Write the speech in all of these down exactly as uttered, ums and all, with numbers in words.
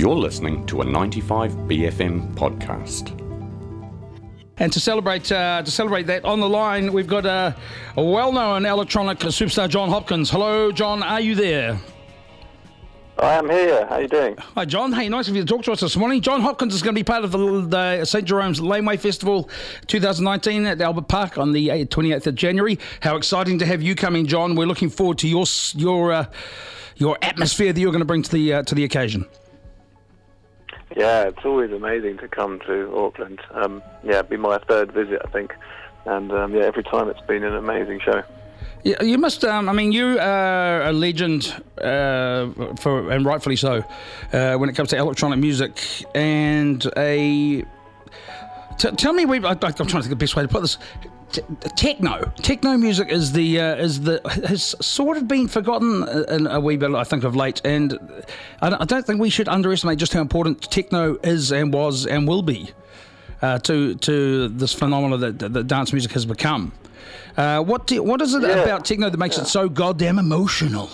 You're listening to a ninety-five B F M podcast. And to celebrate uh, to celebrate that, on the line, we've got a, a well-known electronic superstar, Jon Hopkins. Hello, Jon, are you there? I am here. How are you doing? Hi, Jon. Hey, nice of you to talk to us this morning. Jon Hopkins is going to be part of the, the Saint Jerome's Laneway Festival twenty nineteen at Albert Park on the twenty-eighth of January. How exciting to have you coming, Jon. We're looking forward to your your uh, your atmosphere that you're going to bring to the uh, to the occasion. Yeah, it's always amazing to come to Auckland. Um, yeah, it'll be my third visit, I think. And um, yeah, every time it's been an amazing show. Yeah, you must. Um, I mean, you are a legend, uh, for and rightfully so, uh, when it comes to electronic music. And a t- tell me, I, I'm trying to think of the best way to put this. T- techno, techno music is the uh, is the has sort of been forgotten in a wee bit, I think, of late. And I don't, I don't think we should underestimate just how important techno is and was and will be uh, to to this phenomenon that, that, that dance music has become. Uh, what do, what is it yeah. about techno that makes yeah. it so goddamn emotional?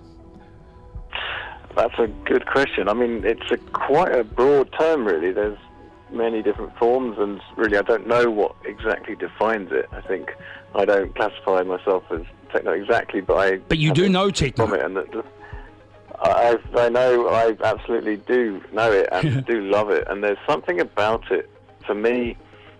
That's a good question. I mean, it's a quite a broad term, really. There's many different forms, and really I don't know what exactly defines it. I think I don't classify myself as techno exactly, but I... But you do know techno. From it, and that, I, I know, I absolutely do know it and do love it, and there's something about it, for me,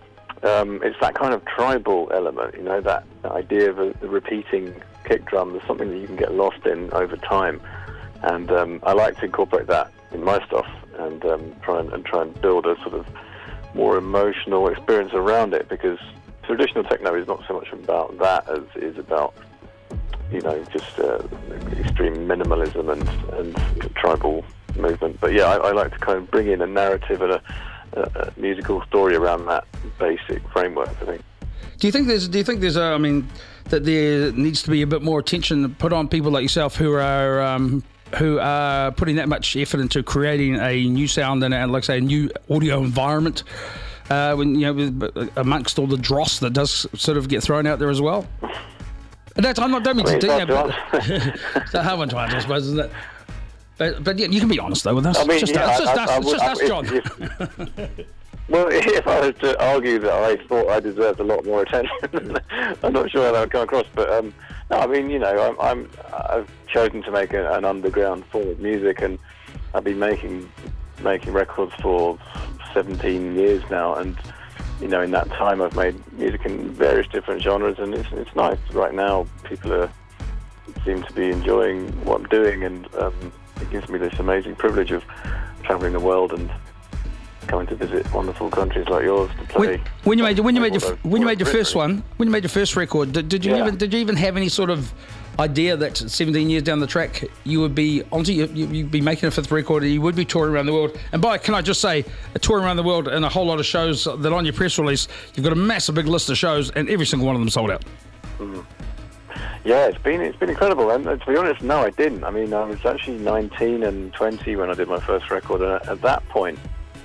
um, it's that kind of tribal element, you know, that, that idea of a, the repeating kick drum. There's something that you can get lost in over time, and um, I like to incorporate that in my stuff, and um, try and, and try and build a sort of more emotional experience around it, because traditional techno is not so much about that as it is about, you know, just uh, extreme minimalism and, and tribal movement. But yeah, I, I like to kind of bring in a narrative and a, a, a musical story around that basic framework, I think. Do you think there's? Do you think there's? A, I mean, that there needs to be a bit more attention put on people like yourself who are. Um, who are putting that much effort into creating a new sound and, and like I say, a new audio environment, uh, when you know, amongst all the dross that does sort of get thrown out there as well. And that's, I'm not, don't mean I mean, to do that, but it's a hard one to answer, I suppose, isn't it? But, but yeah, you can be honest though with us. I mean, it's just yeah, us, it's I, just I, us, it's just I, us, if, Jon. If, well, if I was to argue that I thought I deserved a lot more attention, I'm not sure how that would come across. But um, no, I mean, you know, I'm, I'm I've chosen to make a, an underground form of music, and I've been making making records for seventeen years now, and you know, in that time, I've made music in various different genres, and it's it's nice. Right now, people are seem to be enjoying what I'm doing, and um, it gives me this amazing privilege of traveling the world and coming to visit wonderful countries like yours to play. When, when you made when you made your I've, when you made your first written. one, when you made your first record, did, did you Yeah. even did you even have any sort of idea that seventeen years down the track you would be onto you, you'd be making a fifth record and you would be touring around the world? And by can I just say, a touring around the world and a whole lot of shows that on your press release, you've got a massive big list of shows and every single one of them sold out. Mm. Yeah, it's been it's been incredible, and uh, to be honest, no, I didn't. I mean, I was actually nineteen and twenty when I did my first record, and at that point,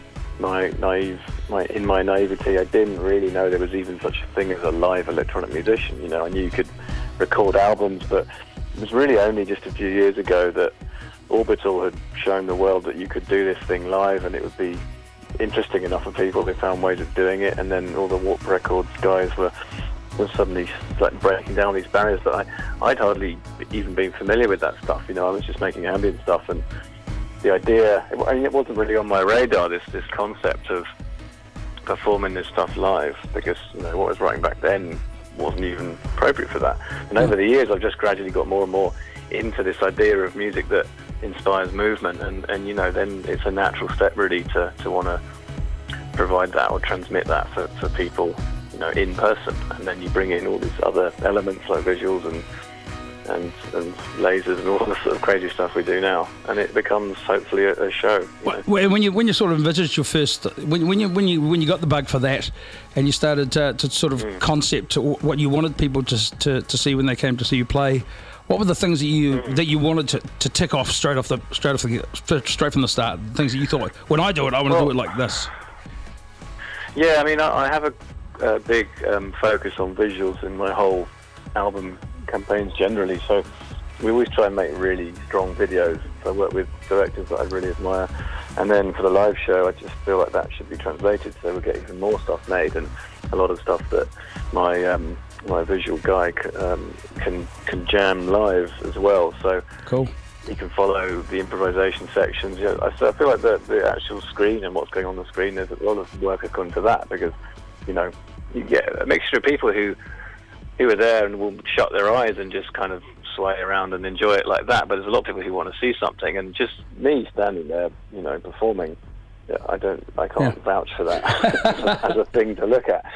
my naive, my in my naivety, I didn't really know there was even such a thing as a live electronic musician. You know, I knew you could record albums, but it was really only just a few years ago that Orbital had shown the world that you could do this thing live, and it would be interesting enough for people. They found ways of doing it, and then all the Warp Records guys were. was suddenly like breaking down these barriers that I, I'd hardly even been familiar with that stuff. You know, I was just making ambient stuff, and the idea, I mean, it wasn't really on my radar, this this concept of performing this stuff live, because, you know, what I was writing back then wasn't even appropriate for that. And over the years, I've just gradually got more and more into this idea of music that inspires movement, and, and you know, then it's a natural step really to, to want to provide that or transmit that for, for people, you know, in person. And then you bring in all these other elements like visuals and and and lasers and all the sort of crazy stuff we do now, and it becomes hopefully a, a show. You know? When you when you sort of envisaged your first, when, when you when you when you got the bug for that, and you started to, to sort of mm. concept what you wanted people to, to to see when they came to see you play, what were the things that you mm. that you wanted to, to tick off straight off the straight off the straight from the start? Things that you thought, when I do it, I want to well, do it like this. Yeah, I mean, I, I have a, a big um, focus on visuals in my whole album campaigns generally, so we always try and make really strong videos. So I work with directors that I really admire, And then for the live show, I just feel like that should be translated, so we'll get even more stuff made, and a lot of stuff that my um, my visual guy c- um, can can jam live as well. So cool. You can follow the improvisation sections. You know, I, so I feel like the, the actual screen and what's going on the screen, there's a lot of work according to that, because, you know, you get a mixture of people who who are there and will shut their eyes and just kind of sway around and enjoy it like that. But there's a lot of people who want to see something, and just me standing there, you know, performing, yeah, I don't, I can't Yeah. vouch for that as a thing to look at.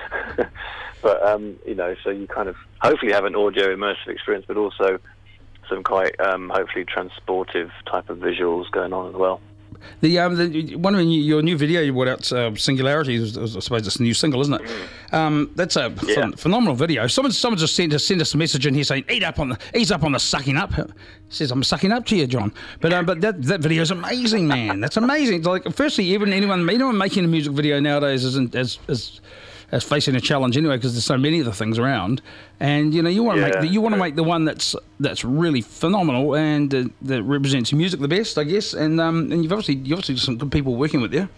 But um, you know, so you kind of hopefully have an audio immersive experience, but also some quite um, hopefully transportive type of visuals going on as well. The um, the, one of your new video you brought out, uh, Singularity, is, is, I suppose it's a new single, isn't it? Mm. Um, that's a yeah. ph- phenomenal video. Someone, someone just sent us, sent us a message in here saying, "Eat up on the, ease up on the sucking up." He says, "I'm sucking up to you, John." But um, but that that video is amazing, man. That's amazing. Like, firstly, even anyone anyone making a music video nowadays isn't as as as facing a challenge anyway, because there's so many of the things around, and you know you want to Yeah, make the, you want to true. make the one that's that's really phenomenal and uh, that represents music the best, I guess. And um, and you've obviously you obviously got some good people working with you.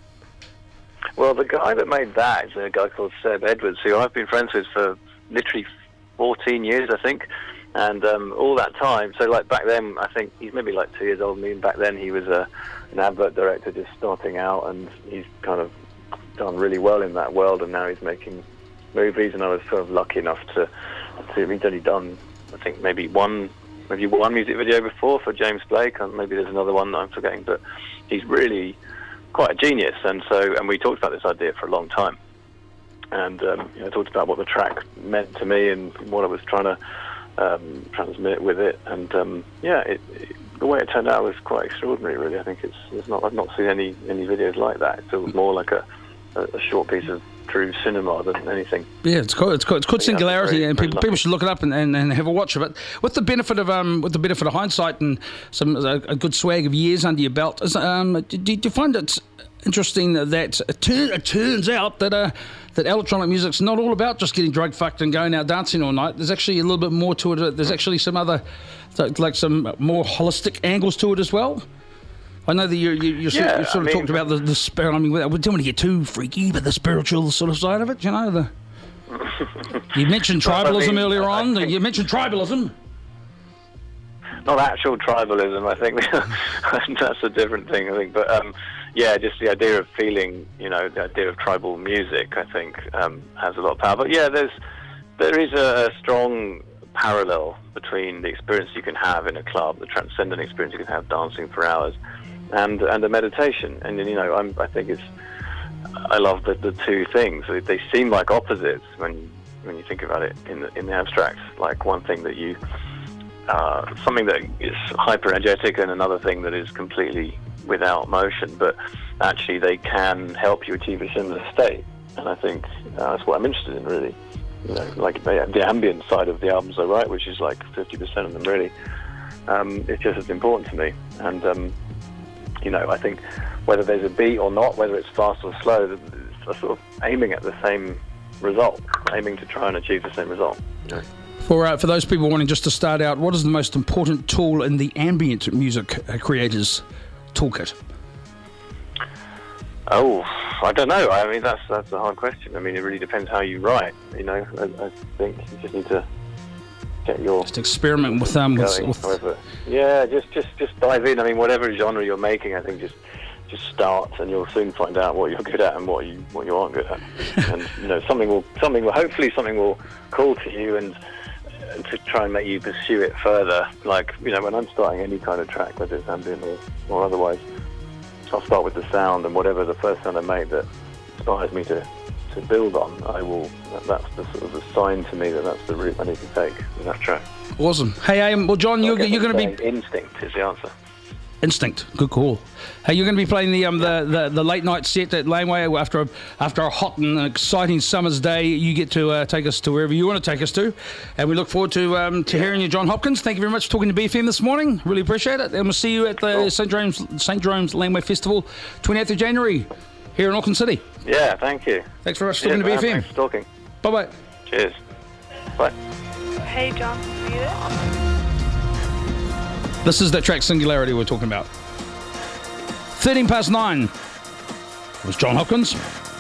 Well, the guy that made that is a guy called Seb Edwards, who I've been friends with for literally fourteen years, I think. And um, all that time, so like back then, I think he's maybe like two years older than me, and back then he was a, an advert director just starting out, and he's kind of done really well in that world, and now he's making movies, and I was sort of lucky enough to, to he's only done, I think, maybe one maybe one music video before for James Blake, and maybe there's another one that I'm forgetting, but he's really quite a genius. And so, and we talked about this idea for a long time, and um, you know, I talked about what the track meant to me and what I was trying to um, transmit with it, and um, yeah, it, it, the way it turned out was quite extraordinary, really. I think it's, it's not I've not seen any any videos like that. It feels more like a, a, a short piece of true cinema than anything. Yeah, it's called it's called, it's called Yeah, Singularity, very, and very people lucky. people should look it up and, and, and have a watch of it. With the benefit of um with the benefit of hindsight and some a, a good swag of years under your belt, is, um do, do you find it interesting that it, tur- it turns out that uh that electronic music's not all about just getting drug fucked and going out dancing all night? There's actually a little bit more to it. There's actually some other like some more holistic angles to it as well. I know that you you, you, Yeah, sort, you sort of I mean- talked about the, the spirit. I mean, we don't want to get too freaky, but the spiritual sort of side of it, you know. The you mentioned Well, I tribalism mean, earlier I on. think- You mentioned tribalism. Not actual tribalism, I think. That's a different thing, I think. But um, yeah, just the idea of feeling, you know, the idea of tribal music, I think, um, has a lot of power. But yeah, there's there is a strong parallel between the experience you can have in a club, the transcendent experience you can have dancing for hours, and and the meditation. And you know, I'm, I think it's I love the, the two things. They, they seem like opposites when when you think about it in the, in the abstract. Like one thing that you uh, something that is hyper energetic, and another thing that is completely without motion. But actually, they can help you achieve a similar state. And I think uh, that's what I'm interested in, really. You know, like the, the ambient side of the albums I write, which is like fifty percent of them, really. Um, it's just as important to me. And, um, you know, I think whether there's a beat or not, whether it's fast or slow, it's sort of aiming at the same result, aiming to try and achieve the same result. You know? For uh, for those people wanting just to start out, what is the most important tool in the ambient music uh, creators toolkit? Oh, I don't know. I mean, that's that's a hard question. I mean, it really depends how you write. You know, I, I think you just need to get your Just experiment with um with, going. with However, yeah, just just just dive in. I mean, whatever genre you're making, I think just just start, and you'll soon find out what you're good at and what you what you aren't good at. And you know, something will something will hopefully something will call to you and. To try and make you pursue it further. Like, you know, when I'm starting any kind of track, whether it's ambient or, or otherwise, I'll start with the sound, and whatever the first sound I make that inspires me to, to build on, I will, that, that's the sort of the sign to me that that's the route I need to take in that track. awesome. Hey, um, well, John, you're I guess you're I'm going to be saying instinct is the answer. Instinct. Good call. Hey, you're going to be playing the um the, the, the late night set at Laneway after a, after a hot and exciting summer's day. You get to uh, take us to wherever you want to take us to, and we look forward to um to hearing you, John Hopkins. Thank you very much for talking to B F M this morning. Really appreciate it, and we'll see you at the Cool. Saint Jerome's Saint Jerome's Laneway Festival, twentieth of January, here in Auckland City. Yeah, thank you. Thanks very much for Cheers, talking to man. B F M. Thanks for talking. Bye bye. Cheers. Bye. Hey John, are you there? This is that track Singularity we're talking about. thirteen past nine. It was John Hopkins.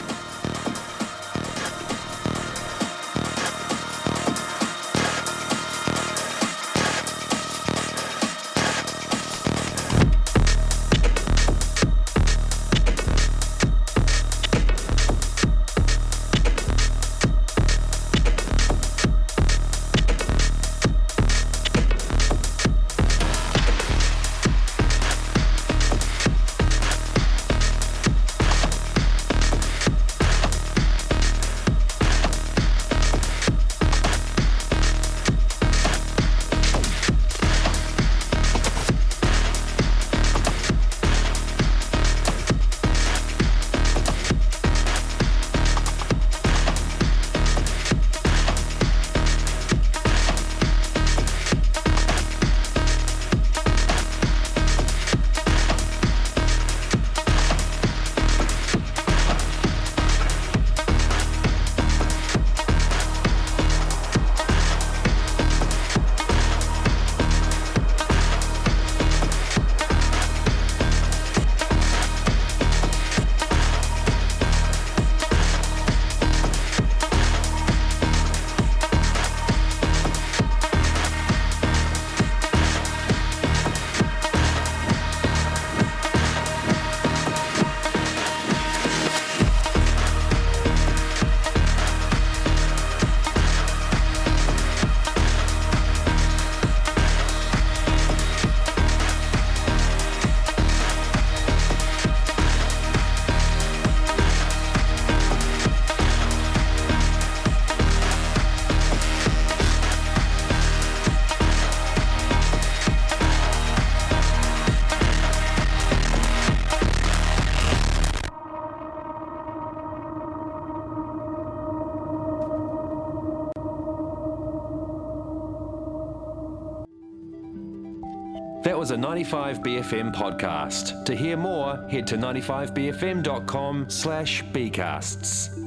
That was a ninety-five B F M podcast. To hear more, head to ninety-five b f m dot com slash bcasts.